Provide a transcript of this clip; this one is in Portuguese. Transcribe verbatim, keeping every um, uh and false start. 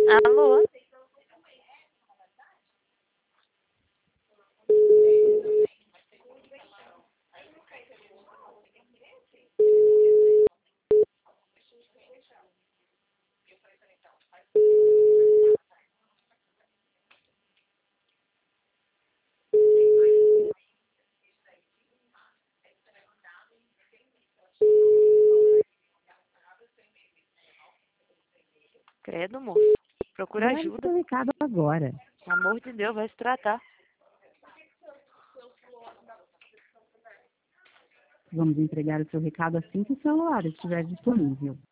Alô? Credo, moço. Procura Grave ajuda. seu recado agora. Pelo amor de Deus, vai se tratar. Vamos entregar o seu recado assim que o celular estiver disponível.